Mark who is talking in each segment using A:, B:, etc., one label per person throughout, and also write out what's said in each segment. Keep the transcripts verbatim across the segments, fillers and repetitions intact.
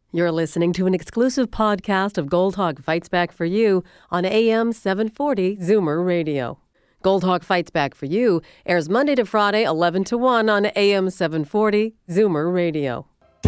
A: You're listening to an exclusive podcast of Gold Hawk Fights Back for You on A M seven forty Zoomer Radio. Gold Hawk Fights Back for You airs Monday to Friday, eleven to one on A M seven forty Zoomer Radio.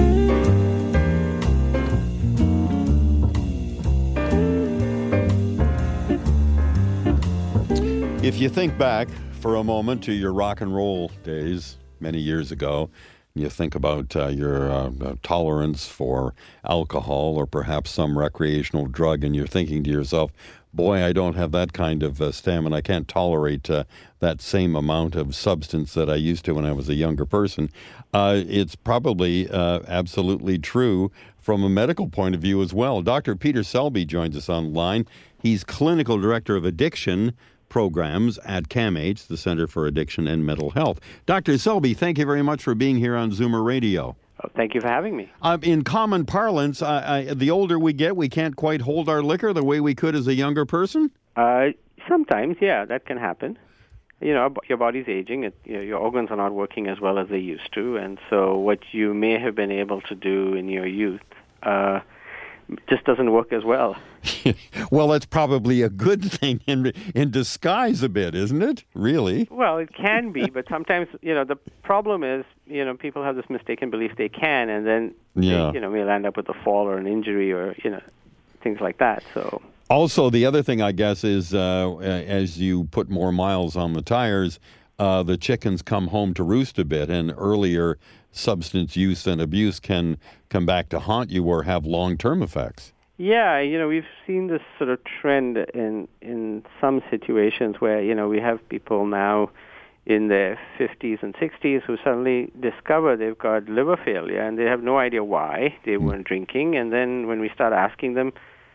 B: If you think back for a moment to your rock and roll days many years ago, you think about uh, your uh, tolerance for alcohol or perhaps some recreational drug, and you're thinking to yourself, boy, I don't have that kind of uh, stamina. I can't tolerate uh, that same amount of substance that I used to when I was a younger person. Uh, it's probably uh, absolutely true from a medical point of view as well. Doctor Peter Selby joins us online. He's Clinical Director of Addiction Programs at CAMH, the Center for Addiction and Mental Health. Doctor Selby, thank you very much for being here on Zoomer Radio.
C: Oh, thank you for having me.
B: Uh, in common parlance, I, I, the older we get, we can't quite hold our liquor the way we could as a younger person?
C: Uh, sometimes, yeah, that can happen. You know, your body's aging. It, you know, your organs are not working as well as they used to. And so what you may have been able to do in your youth uh, just doesn't work as well.
B: Well, that's probably a good thing in in disguise a bit, isn't it? Really?
C: Well, it can be, but sometimes, you know, the problem is, you know, people have this mistaken belief they can, and then,
B: yeah.
C: they, you know, will end up with a fall or an injury or, you know, things like that. So.
B: Also, the other thing, I guess, is uh, as you put more miles on the tires, uh, the chickens come home to roost a bit, and earlier substance use and abuse can come back to haunt you or have long-term effects.
C: Yeah, you know, we've seen this sort of trend in in some situations where, you know, we have people now in their fifties and sixties who suddenly discover they've got liver failure, and they have no idea why. They weren't drinking, and then when we start asking them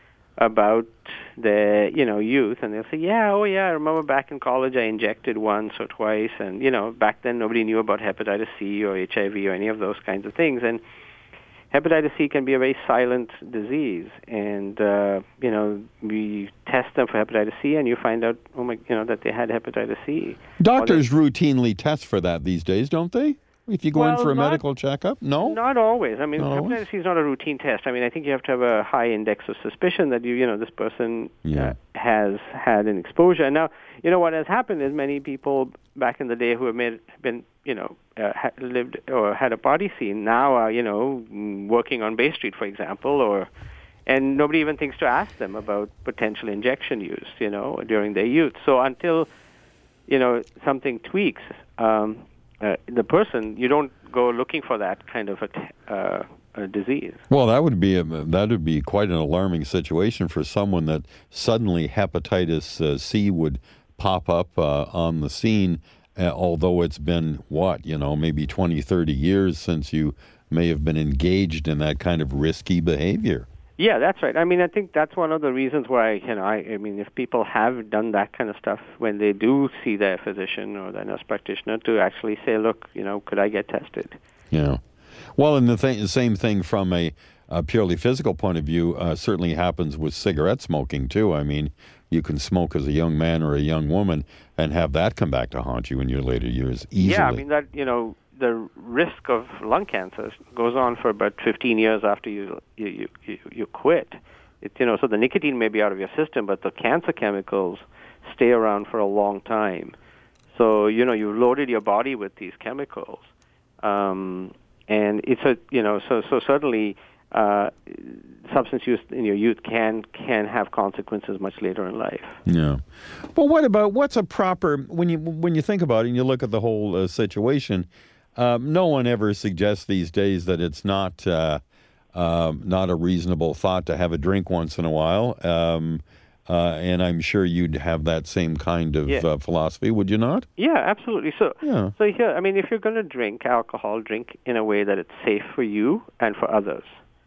C: about their, you know, youth, and they'll say, yeah, oh yeah, I remember back in college I injected once or twice, and, you know, back then nobody knew about hepatitis C or H I V or any of those kinds of things, and hepatitis C can be a very silent disease, and, uh, you know, we test them for hepatitis C, and you find out, oh my, you know, that they had hepatitis C.
B: Doctors routinely test for that these days, don't they? If you go
C: well,
B: in for a
C: not,
B: medical checkup? No?
C: Not always. I mean,
B: not
C: hepatitis
B: always?
C: C is not a routine test. I mean, I think you have to have a high index of suspicion that, you, you know, this person
B: yeah.
C: uh, has had an exposure. Now, you know, what has happened is many people back in the day who have made, been, you know, uh, ha- lived or had a body scene now are, you know, working on Bay Street, for example, or and nobody even thinks to ask them about potential injection use, you know, during their youth. So until, you know, something tweaks, um, uh, the person, you don't go looking for that kind of a, t- uh, a disease.
B: Well, that would be a, that would be quite an alarming situation for someone that suddenly hepatitis uh, C would pop up uh, on the scene, uh, although it's been, what, you know, maybe twenty, thirty years since you may have been engaged in that kind of risky behavior.
C: Yeah, that's right. I mean, I think that's one of the reasons why, you know, I, I mean, if people have done that kind of stuff, when they do see their physician or their nurse practitioner, to actually say, look, you know, could I get tested?
B: Yeah. Well, and the, th- the same thing from a, a purely physical point of view uh, certainly happens with cigarette smoking, too. I mean, you can smoke as a young man or a young woman and have that come back to haunt you in your later years easily.
C: Yeah, I mean, that, you know, the risk of lung cancer goes on for about fifteen years after you you you, you quit. It, you know, so the nicotine may be out of your system, but the cancer chemicals stay around for a long time. So, you know, you've loaded your body with these chemicals, um, and it's a, you know, so so certainly uh, substance use in your youth can can have consequences much later in life.
B: Yeah. Well, what about what's a proper when you when you think about it and you look at the whole uh, situation? Um, no one ever suggests these days that it's not uh, uh, not a reasonable thought to have a drink once in a while. Um, uh, and I'm sure you'd have that same kind of
C: yeah.
B: uh, philosophy, would you not?
C: Yeah, absolutely. So,
B: yeah.
C: so here, I mean, if you're going to drink alcohol, drink in a way that it's safe for you and for others.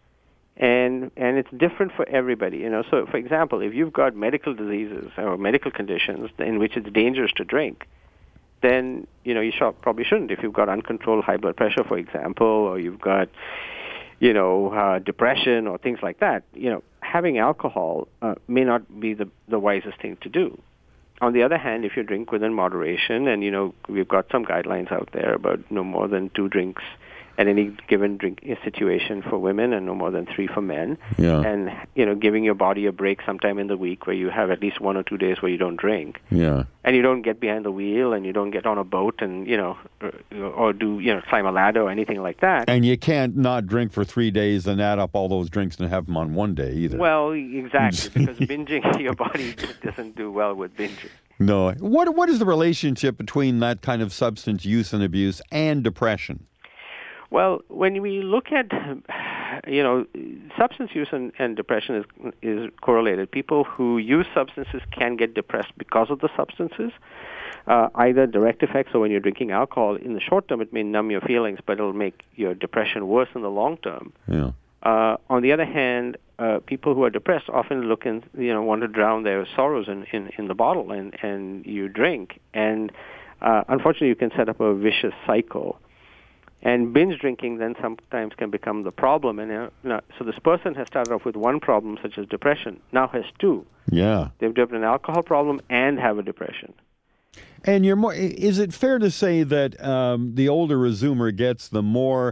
C: And and it's different for everybody, you know. So, for example, if you've got medical diseases or medical conditions in which it's dangerous to drink, then, you know, you should, probably shouldn't. If you've got uncontrolled high blood pressure, for example, or you've got, you know, uh, depression or things like that, you know, having alcohol uh, may not be the, the wisest thing to do. On the other hand, if you drink within moderation, and, you know, we've got some guidelines out there about no more than two drinks at any given drink situation for women and no more than three for men.
B: Yeah.
C: And, you know, giving your body a break sometime in the week where you have at least one or two days where you don't drink.
B: Yeah.
C: And you don't get behind the wheel and you don't get on a boat and, you know, or, or do, you know, climb a ladder or anything like that.
B: And you can't not drink for three days and add up all those drinks and have them on one day either.
C: Well, exactly, because binging, your body doesn't do well with binging.
B: No. What What is the relationship between that kind of substance use and abuse and depression?
C: Well, when we look at, you know, substance use and, and depression is is correlated. People who use substances can get depressed because of the substances, uh, either direct effects, or when you're drinking alcohol, in the short term it may numb your feelings, but it'll make your depression worse in the long term.
B: Yeah.
C: Uh, on the other hand, uh, people who are depressed often look and, you know, want to drown their sorrows in, in, in the bottle, and, and you drink. And uh, unfortunately, you can set up a vicious cycle. And binge drinking then sometimes can become the problem. And uh, you know, so this person has started off with one problem, such as depression, now has two.
B: Yeah.
C: They've developed an alcohol problem and have a depression.
B: And you're more. Is it fair to say that um, the older a Zoomer gets, the more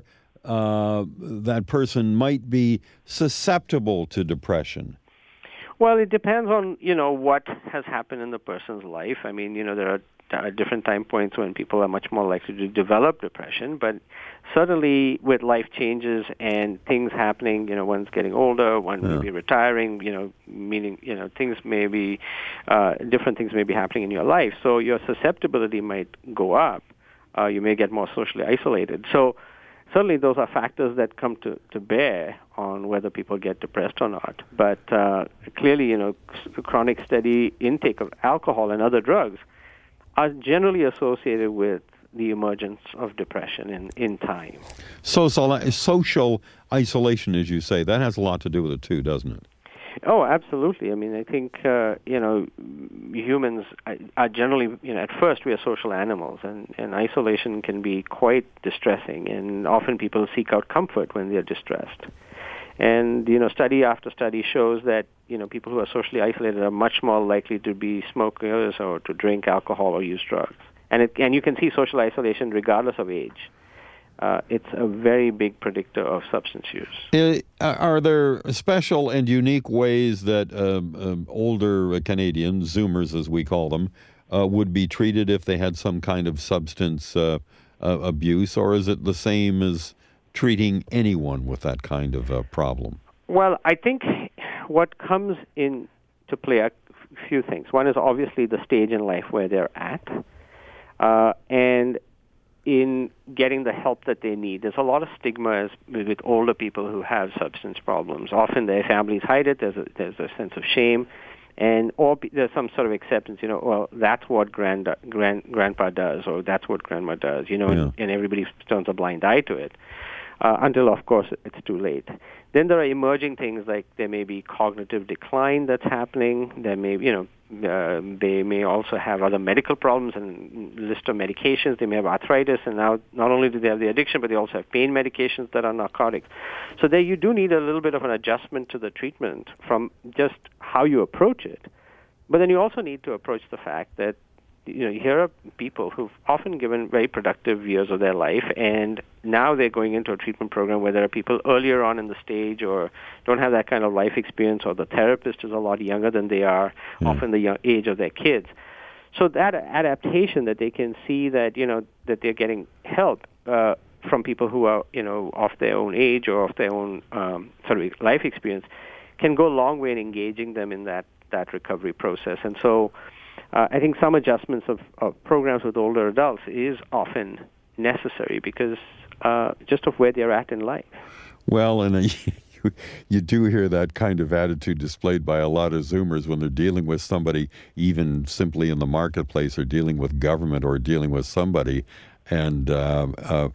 B: uh, that person might be susceptible to depression?
C: Well, it depends on, you know, what has happened in the person's life. I mean, you know, there are uh, different time points when people are much more likely to develop depression, but certainly with life changes and things happening, you know, one's getting older, one
B: yeah.
C: may be retiring, you know, meaning, you know, things may be, uh, different things may be happening in your life. So your susceptibility might go up. Uh, you may get more socially isolated. So certainly those are factors that come to, to bear on whether people get depressed or not. But uh, clearly, you know, chronic steady intake of alcohol and other drugs are generally associated with the emergence of depression in, in time.
B: So, so social isolation, as you say, that has a lot to do with it too, doesn't it?
C: Oh, absolutely. I mean, I think, uh, you know, humans are generally, you know, at first we are social animals, and, and isolation can be quite distressing, and often people seek out comfort when they're distressed. And, you know, study after study shows that, you know, people who are socially isolated are much more likely to be smokers or to drink alcohol or use drugs. And it, and you can see social isolation regardless of age. Uh, it's a very big predictor of substance use.
B: Uh, are there special and unique ways that um, um, older Canadians, Zoomers as we call them, uh, would be treated if they had some kind of substance uh, uh, abuse, or is it the same as treating anyone with that kind of uh, problem?
C: Well, I think what comes into play are a few things. One is obviously the stage in life where they're at, uh, and in getting the help that they need. There's a lot of stigma as, with older people who have substance problems. Often their families hide it. There's a, there's a sense of shame, and or there's some sort of acceptance. You know, well, that's what grand, grand grandpa does, or that's what grandma does. You know,
B: yeah.
C: and, and everybody turns a blind eye to it. Uh, until, of course, it's too late. Then there are emerging things like there may be cognitive decline that's happening. There may, you know, uh, they may also have other medical problems and list of medications. They may have arthritis, and now not only do they have the addiction, but they also have pain medications that are narcotics. So there you do need a little bit of an adjustment to the treatment from just how you approach it. But then you also need to approach the fact that, you know, here are people who've often given very productive years of their life, and now they're going into a treatment program where there are people earlier on in the stage or don't have that kind of life experience, or the therapist is a lot younger than they are, mm. often the young age of their kids. So that adaptation that they can see that, you know, that they're getting help uh, from people who are, you know, of their own age or of their own um, sort of life experience can go a long way in engaging them in that, that recovery process. And so Uh, I think some adjustments of, of programs with older adults is often necessary because uh, just of where they're at in life.
B: Well, and uh, you, you do hear that kind of attitude displayed by a lot of Zoomers when they're dealing with somebody, even simply in the marketplace, or dealing with government, or dealing with somebody. And uh, uh,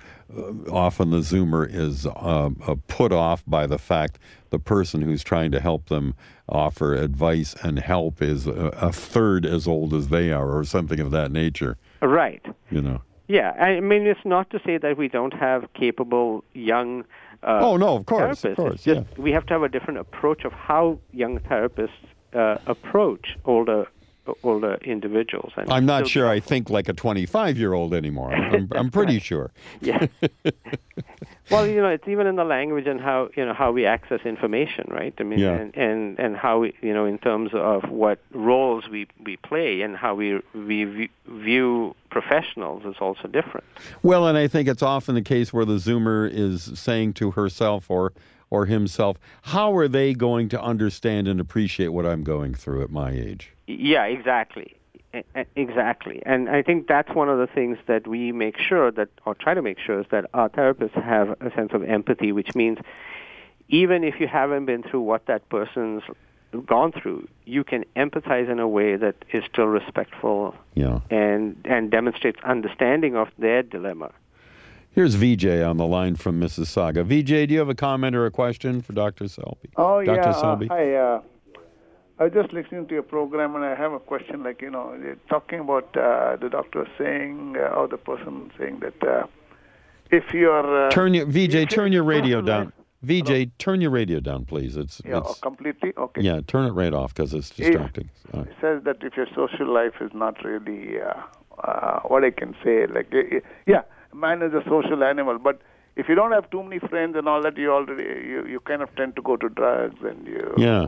B: often the Zoomer is uh, uh, put off by the fact the person who's trying to help them offer advice and help is a, a third as old as they are, or something of that nature.
C: Right.
B: You know.
C: Yeah, I mean, it's not to say that we don't have capable young uh,
B: oh, no, of course,
C: therapists.
B: Of course,
C: it's just
B: yeah.
C: we have to have a different approach of how young therapists uh, approach older older individuals. And
B: I'm not sure I think like a twenty-five-year-old anymore. I'm, I'm pretty
C: right.
B: sure.
C: Yeah. Well, you know, it's even in the language and how, you know, how we access information, right? I mean,
B: Yeah.
C: and, and, and how we, you know, in terms of what roles we, we play and how we, we view professionals is also different.
B: Well, and I think it's often the case where the Zoomer is saying to herself or or himself, how are they going to understand and appreciate what I'm going through at my age?
C: Yeah, exactly. Exactly. And I think that's one of the things that we make sure that, or try to make sure, is that our therapists have a sense of empathy, which means even if you haven't been through what that person's gone through, you can empathize in a way that is still respectful
B: yeah.
C: and, and demonstrates understanding of their dilemma.
B: Here's V J on the line from Mississauga. V J, do you have a comment or a question for Doctor Selby?
D: Oh,
B: Doctor
D: yeah.
B: Selby?
D: Uh, hi. Uh, I was just listening to your program, and I have a question. Like, you know, you're talking about uh, the doctor saying, uh, or the person saying that uh, if you're... Uh,
B: turn your, V J, turn your radio
D: social
B: down.
D: life-
B: V J,
D: Hello?
B: turn your radio down, please. It's,
D: Yeah,
B: it's
D: oh, completely? Okay.
B: Yeah, turn it right off because it's distracting. Uh,
D: It says that if your social life is not really, uh, uh, what I can say, like, uh, yeah, man is a social animal, but if you don't have too many friends and all that, you already, you, you kind of tend to go to drugs and you...
B: yeah.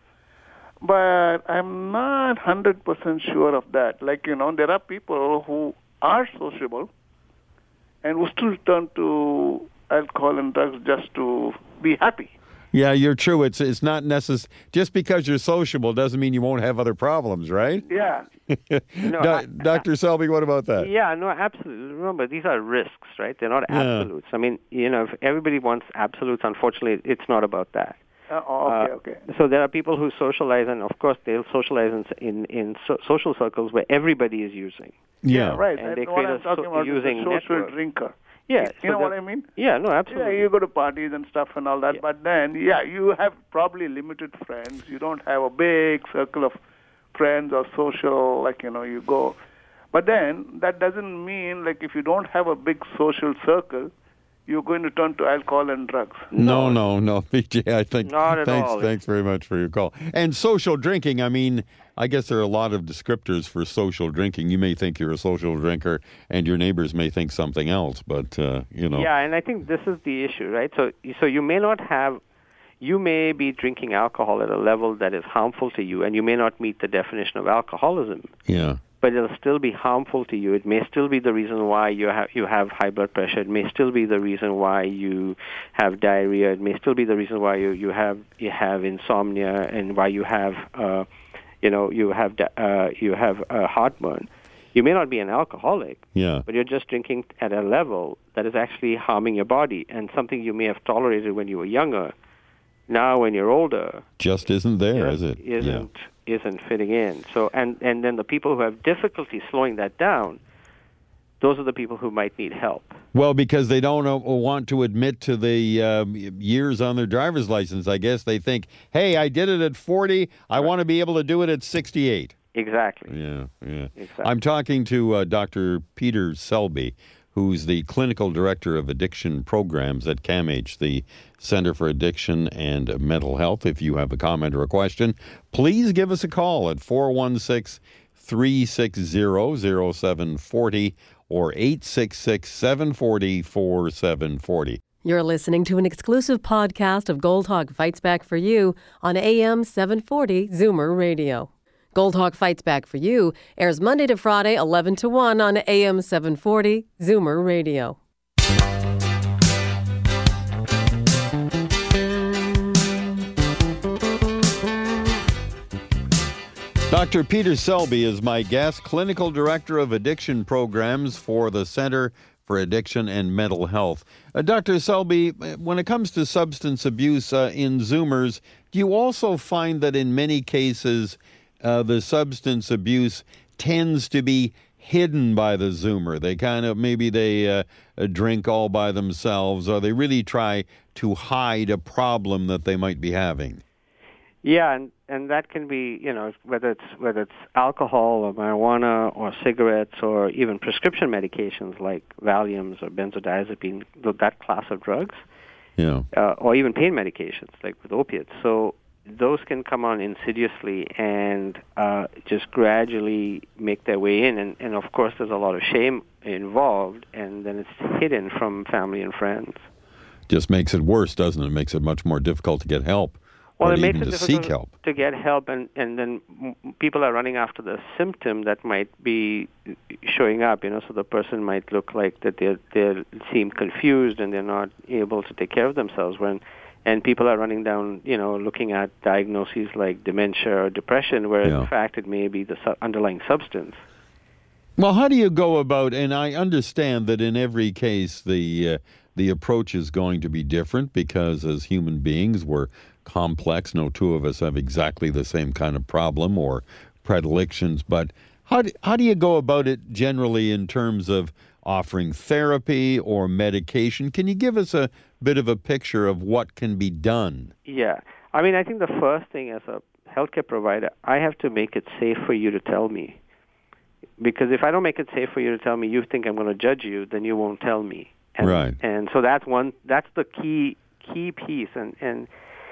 D: But I'm not one hundred percent sure of that. Like, you know, there are people who are sociable and who still turn to alcohol and drugs just to be happy.
B: Yeah, you're true. It's it's not necessary. Just because you're sociable doesn't mean you won't have other problems, right?
D: Yeah.
C: No,
B: Do-
C: I-
B: Doctor Selby, what about that?
C: Yeah, no, absolutely. Remember, these are risks, right? They're not
B: Yeah.
C: absolutes. I mean, you know, if everybody wants absolutes, unfortunately, it's not about that.
D: Uh, oh, okay,
C: Uh,
D: okay.
C: So there are people who socialize, and of course they'll socialize in in, in so, social circles where everybody is using.
B: Yeah.
D: Right.
C: And
D: And
C: they
D: what
C: create
D: I'm
C: a
D: talking
C: so-
D: about is
C: using
D: the social
C: network.
D: drinker.
C: Yeah,
D: You
C: so
D: know what
C: that-
D: I mean?
C: Yeah, no,
D: Yeah,
C: absolutely.
D: you go to parties and stuff and all that,
C: Yeah.
D: but then, yeah, you have probably limited friends. You don't have a big circle of friends or social, like, you know, you go. But then, that doesn't mean, like, if you don't have a big social circle, you're going to turn to alcohol and drugs.
B: No, no, no, V J. I think.
C: Not at
B: thanks,
C: all.
B: Thanks very much for your call. And social drinking. I mean, I guess there are a lot of descriptors for social drinking. You may think you're a social drinker, and your neighbors may think something else. But uh, you know.
C: Yeah, and I think this is the issue, right? So, so you may not have, you may be drinking alcohol at a level that is harmful to you, and you may not meet the definition of alcoholism.
B: Yeah.
C: But it'll still be harmful to you. It may still be the reason why you have you have high blood pressure. It may still be the reason why you have diarrhea. It may still be the reason why you, you have you have insomnia and why you have uh, you know you have uh, you have uh, heartburn. You may not be an alcoholic,
B: Yeah.
C: but you're just drinking at a level that is actually harming your body, and something you may have tolerated when you were younger. Now, when you're older,
B: Just isn't there, is
C: just
B: it?
C: Isn't isn't fitting in. So, and and then the people who have difficulty slowing that down, those are the people who might need help.
B: Well, because they don't uh, want to admit to the uh, years on their driver's license. I guess they think, hey, I did it at forty. I want to be able to do it at sixty-eight.
C: Exactly.
B: Yeah, yeah.
C: Exactly.
B: I'm talking to uh, Doctor Peter Selby, who's the Clinical Director of Addiction Programs at CAMH, the Center for Addiction and Mental Health. If you have a comment or a question, please give us a call at four one six, three six zero, zero seven four zero or eight six six, seven four zero, four seven four zero.
A: You're listening to an exclusive podcast of Gold Hawk Fights Back for You on A M seven forty Zoomer Radio. Gold Hawk Fights Back for You airs Monday to Friday, eleven to one on A M seven forty Zoomer Radio.
B: Doctor Peter Selby is my guest, Clinical Director of Addiction Programs for the Center for Addiction and Mental Health. Uh, Doctor Selby, when it comes to substance abuse uh, in Zoomers, do you also find that in many cases uh, the substance abuse tends to be hidden by the Zoomer? They kind of, maybe they uh, drink all by themselves, or they really try to hide a problem that they might be having.
C: Yeah, and and that can be, you know, whether it's whether it's alcohol or marijuana or cigarettes or even prescription medications like Valiums or benzodiazepine, that class of drugs,
B: Yeah.
C: uh, or even pain medications like with opiates. So those can come on insidiously and uh, just gradually make their way in, and, and of course there's a lot of shame involved, and then it's hidden from family and friends.
B: Just makes it worse, doesn't it? It makes it much more difficult to get help.
C: Well,
B: or
C: it makes
B: even
C: it
B: to
C: difficult
B: seek help.
C: to get help, and, and then m- people are running after the symptom that might be showing up. You know, so the person might look like that they they seem confused and they're not able to take care of themselves. When and people are running down, you know, looking at diagnoses like dementia or depression, where
B: Yeah.
C: in fact it may be the su- underlying substance.
B: Well, how do you go about, and I understand that in every case the uh, the approach is going to be different because as human beings we're complex. No two of us have exactly the same kind of problem or predilections, but how do, how do you go about it generally in terms of offering therapy or medication? Can you give us a bit of a picture of what can be done?
C: Yeah. I mean, I think the first thing as a healthcare provider, I have to make it safe for you to tell me. Because if I don't make it safe for you to tell me, you think I'm going to judge you, then you won't tell me. And,
B: Right.
C: And so that's one. That's the key key piece. And and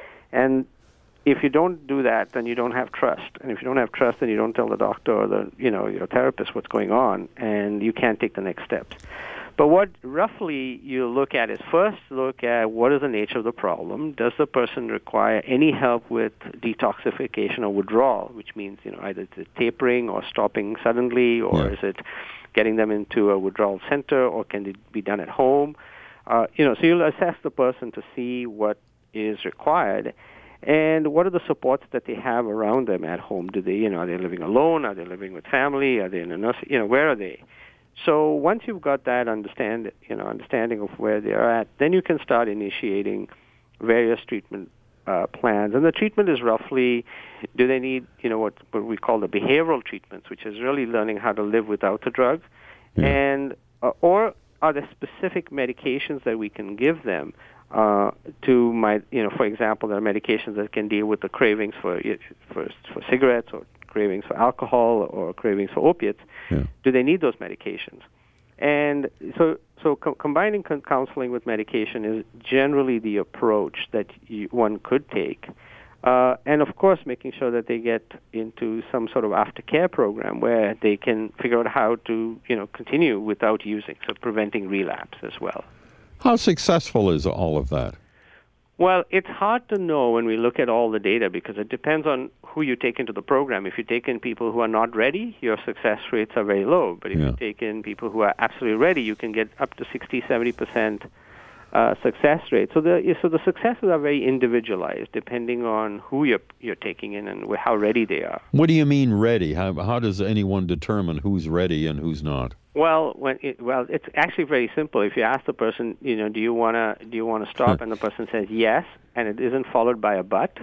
C: and if you don't do that, then you don't have trust. And if you don't have trust, then you don't tell the doctor or the you know your therapist what's going on, and you can't take the next steps. But what roughly you look at is first look at what is the nature of the problem. Does the person require any help with detoxification or withdrawal, which means you know either it's tapering or stopping suddenly, or
B: Yeah.
C: is it getting them into a withdrawal center, or can it be done at home? Uh, you know, so you'll assess the person to see what is required. And what are the supports that they have around them at home? Do they, you know, are they living alone? Are they living with family? Are they in a nursing? You know, where are they? So once you've got that understand, you know, understanding of where they are at, then you can start initiating various treatment uh, plans. And the treatment is roughly, do they need, you know, what, what we call the behavioral treatments, which is really learning how to live without the drug,
B: Yeah.
C: and uh, or are there specific medications that we can give them? Uh, to my, you know, for example, there are medications that can deal with the cravings for for, for cigarettes or cravings for alcohol or cravings for opiates.
B: Yeah.
C: Do they need those medications? And so, so co- combining con- counseling with medication is generally the approach that you, one could take. Uh, and of course, making sure that they get into some sort of aftercare program where they can figure out how to, you know, continue without using, so preventing relapse as well.
B: How successful is all of that?
C: Well, it's hard to know when we look at all the data because it depends on who you take into the program. If you take in people who are not ready, your success rates are very low. But if
B: Yeah.
C: you take in people who are absolutely ready, you can get up to sixty, seventy percent uh, success rate. So the so the successes are very individualized depending on who you're you're taking in and wh- how ready they are.
B: What do you mean ready? How how does anyone determine who's ready and who's not?
C: Well, when it, well, it's actually very simple. If you ask the person, you know, do you wanna do you wanna stop, and the person says yes, and it isn't followed by a but,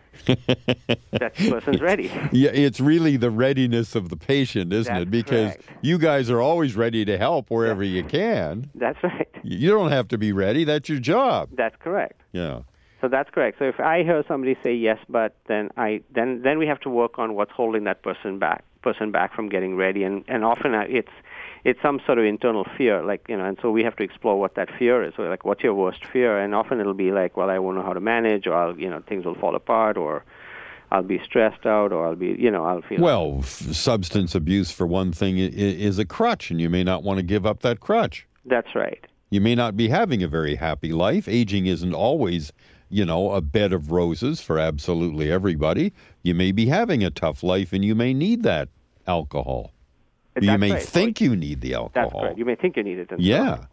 C: that person's ready.
B: Yeah, it's really the readiness of the patient, isn't
C: That's
B: it? Because
C: correct.
B: you guys are always ready to help wherever you can.
C: That's right.
B: You don't have to be ready. That's your job.
C: That's correct.
B: Yeah.
C: So that's correct. So if I hear somebody say yes, but then I then then we have to work on what's holding that person back person back from getting ready, and and often it's it's some sort of internal fear, like you know, and so we have to explore what that fear is. So like, what's your worst fear? And often it'll be like, well, I won't know how to manage, or I'll you know things will fall apart, or I'll be stressed out, or I'll be you know I'll feel
B: Well, f- substance abuse, for one thing, i- i- is a crutch, and you may not want to give up that crutch.
C: That's right.
B: You may not be having a very happy life. Aging isn't always, you know, a bed of roses for absolutely everybody. You may be having a tough life, and you may need that alcohol. you
C: That's
B: may
C: right.
B: think you need the
C: That's
B: alcohol.
C: correct. You may think you need it. And
B: Yeah.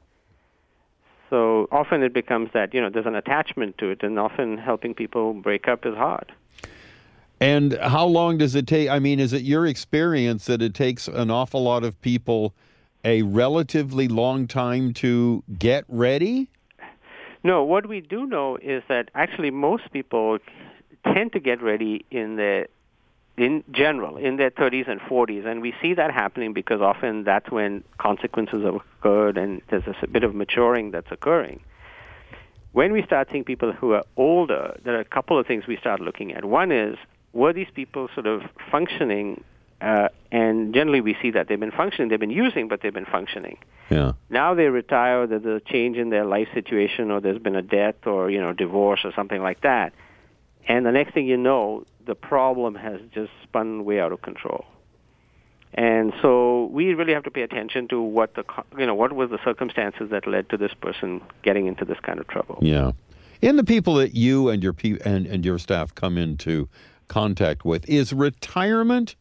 C: So often it becomes that you know there's an attachment to it, and often helping people break up is hard.
B: And how long does it take? I mean, is it your experience that it takes an awful lot of people a relatively long time to get ready?
C: No, what we do know is that actually most people tend to get ready in their, in general, in their thirties and forties, and we see that happening because often that's when consequences have occurred and there's a bit of maturing that's occurring. When we start seeing people who are older, there are a couple of things we start looking at. One is, were these people sort of functioning? Uh, and generally we see that they've been functioning, they've been using, but they've been functioning.
B: Yeah.
C: Now they retire, there's a change in their life situation, or there's been a death or, you know, divorce or something like that. And the next thing you know, the problem has just spun way out of control. And so we really have to pay attention to what the you know what was the circumstances that led to this person getting into this kind of trouble.
B: Yeah. In the people that you and your pe- and, and your staff come into contact with, is retirement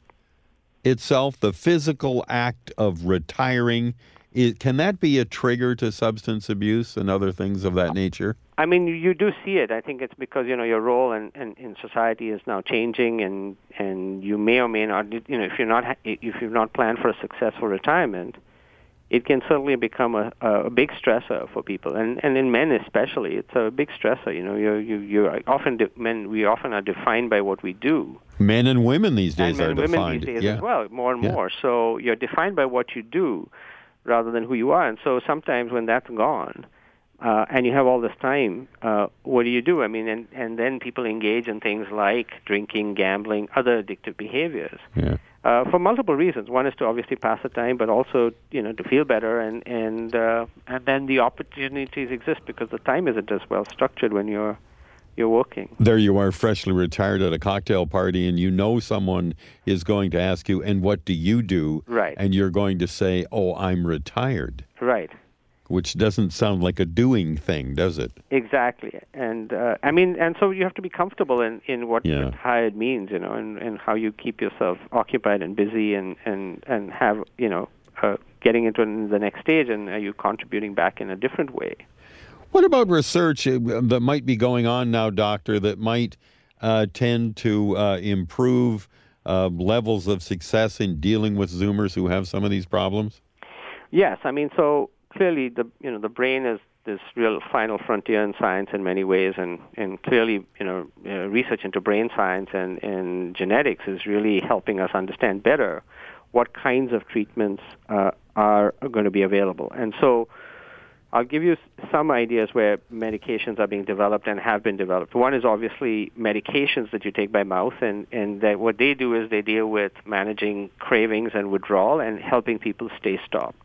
B: itself, the physical act of retiring, it, can that be a trigger to substance abuse and other things of that nature?
C: I mean, you do see it. I think it's because, you know, your role in, in, in society is now changing, and, and you may or may not, you know, if you're not if you've not planned for a successful retirement, it can certainly become a, a big stressor for people, and, and in men especially, it's a big stressor. You know, you you you often de- men we often are defined by what we do.
B: Men and women these days
C: and men
B: are
C: and women
B: defined.
C: these days
B: yeah.
C: as well, more and
B: yeah.
C: more. So you're defined by what you do, rather than who you are. And so sometimes when that's gone, uh, and you have all this time, uh, what do you do? I mean, and and then people engage in things like drinking, gambling, other addictive behaviors.
B: Yeah.
C: Uh, for multiple reasons. One is to obviously pass the time, but also, you know, to feel better, and and uh, and then the opportunities exist because the time isn't as well structured when you're you're working.
B: There you are, freshly retired at a cocktail party, and you know someone is going to ask you, "And what do you do?"
C: Right.
B: And you're going to say, "Oh, I'm retired."
C: Right.
B: Which doesn't sound like a doing thing, does it?
C: Exactly. And uh, I mean, and so you have to be comfortable in, in what
B: Yeah.
C: retired means, you know, and, and how you keep yourself occupied and busy, and, and, and have, you know, uh, getting into the next stage, and are you contributing back in a different way?
B: What about research uh, that might be going on now, Doctor, that might uh, tend to uh, improve uh, levels of success in dealing with Zoomers who have some of these problems?
C: Yes. I mean, so clearly, the you know the brain is this real final frontier in science in many ways, and, and clearly, you know, uh, research into brain science and, and genetics is really helping us understand better what kinds of treatments uh, are going to be available. And so I'll give you some ideas where medications are being developed and have been developed. One is obviously medications that you take by mouth, and, and that what they do is they deal with managing cravings and withdrawal and helping people stay stopped.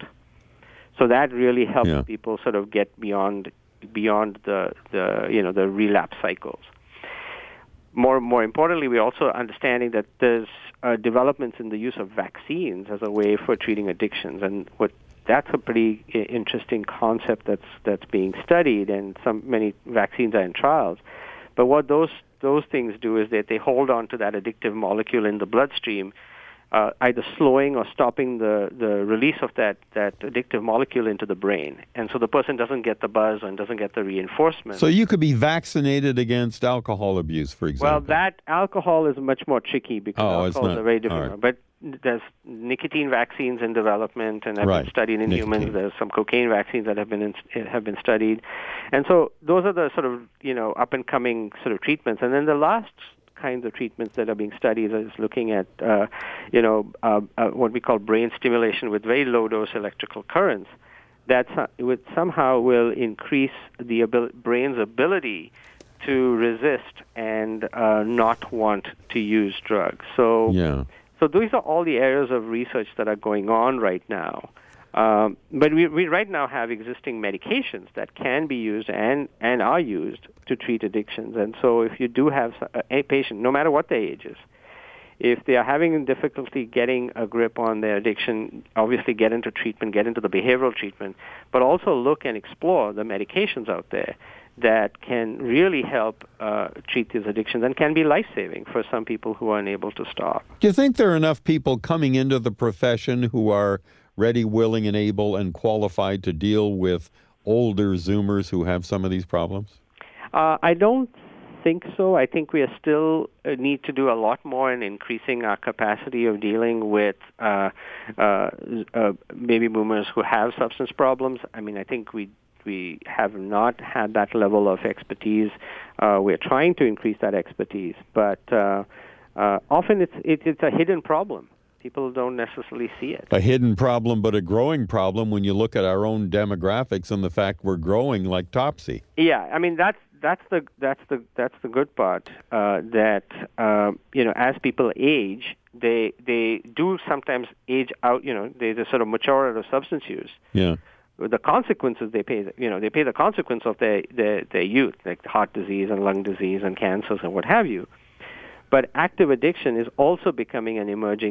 C: So that really helps
B: Yeah.
C: people sort of get beyond beyond the, the you know the relapse cycles. More more importantly, we're also understanding that there's uh, developments in the use of vaccines as a way for treating addictions, and what that's a pretty I- interesting concept that's that's being studied, and some many vaccines are in trials. But what those those things do is that they hold on to that addictive molecule in the bloodstream, Uh, either slowing or stopping the, the release of that, that addictive molecule into the brain. And so the person doesn't get the buzz and doesn't get the reinforcement.
B: So you could be vaccinated against alcohol abuse, for example.
C: Well, that alcohol is much more tricky because
B: Oh,
C: alcohol
B: it's
C: is
B: not-
C: a very different
B: all right.
C: one. But there's nicotine vaccines in development and have
B: Right.
C: been studied in
B: Nicotine.
C: humans. There's some cocaine vaccines that have been in, have been studied. And so those are the sort of, you know, up-and-coming sort of treatments. And then the last kinds of treatments that are being studied is looking at, uh, you know, uh, uh, what we call brain stimulation with very low-dose electrical currents that uh, would somehow will increase the abil- brain's ability to resist and uh, not want to use drugs. So,
B: Yeah.
C: so these are all the areas of research that are going on right now. Um, but we, we right now have existing medications that can be used and, and are used to treat addictions. And so if you do have a patient, no matter what their age is, if they are having difficulty getting a grip on their addiction, obviously get into treatment, get into the behavioral treatment, but also look and explore the medications out there that can really help uh, treat these addictions and can be life-saving for some people who are unable to stop.
B: Do you think there are enough people coming into the profession who are ready, willing, and able and qualified to deal with older Zoomers who have some of these problems?
C: Uh, I don't think so. I think we are still uh, need to do a lot more in increasing our capacity of dealing with uh, uh, uh, baby boomers who have substance problems. I mean, I think we we have not had that level of expertise. Uh, we're trying to increase that expertise, but uh, uh, often it's it, it's a hidden problem. People don't necessarily see it.
B: A hidden problem, but a growing problem when you look at our own demographics and the fact we're growing like Topsy.
C: Yeah, I mean that's that's the that's the that's the good part. Uh, that uh, you know, as people age, they they do sometimes age out. You know, they just sort of mature out of substance use.
B: Yeah.
C: The consequences they pay, you know, they pay the consequence of their, their, their youth, like heart disease and lung disease and cancers and what have you. But active addiction is also becoming an emerging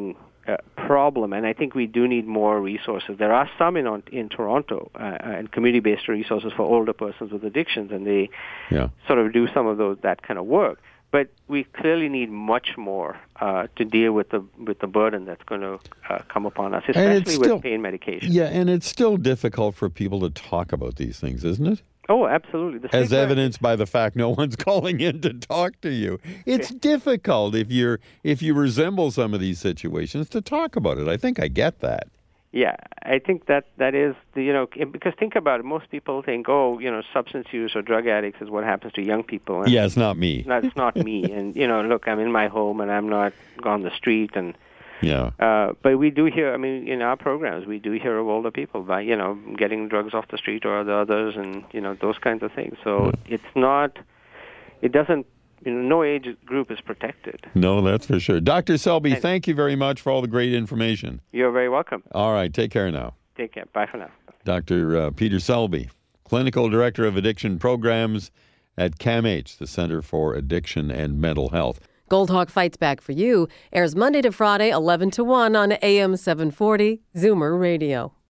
C: uh, problem, and I think we do need more resources. There are some in in Toronto uh, and community-based resources for older persons with addictions, and they
B: Yeah.
C: sort of do some of those that kind of work. But we clearly need much more uh, to deal with the with the burden that's going to uh, come upon us, especially
B: still-
C: with pain medication.
B: Yeah, and it's still difficult for people to talk about these things, isn't it?
C: Oh, absolutely. The
B: As
C: stigma-
B: evidenced by the fact no one's calling in to talk to you. It's difficult if you're if you resemble some of these situations to talk about it. I think I get that.
C: Yeah, I think that that is the, you know, because think about it. Most people think, oh, you know, substance use or drug addicts is what happens to young people. And
B: Yeah, it's not me.
C: That's not me. And, you know, look, I'm in my home and I'm not on the street. And
B: Yeah.
C: uh, but we do hear, I mean, in our programs, we do hear of older people by, you know, getting drugs off the street or the others and, you know, those kinds of things. So it's not, it doesn't, you know, no age group is protected.
B: No, that's for sure. Doctor Selby, thank you very much for all the great information.
C: You're very welcome.
B: All right, take care now.
C: Take care. Bye for now.
B: Doctor Uh, Peter Selby, Clinical Director of Addiction Programs at C A M H, the Center for Addiction and Mental Health.
A: Gold Hawk Fights Back for You airs Monday to Friday, eleven to one on A M seven forty Zoomer Radio.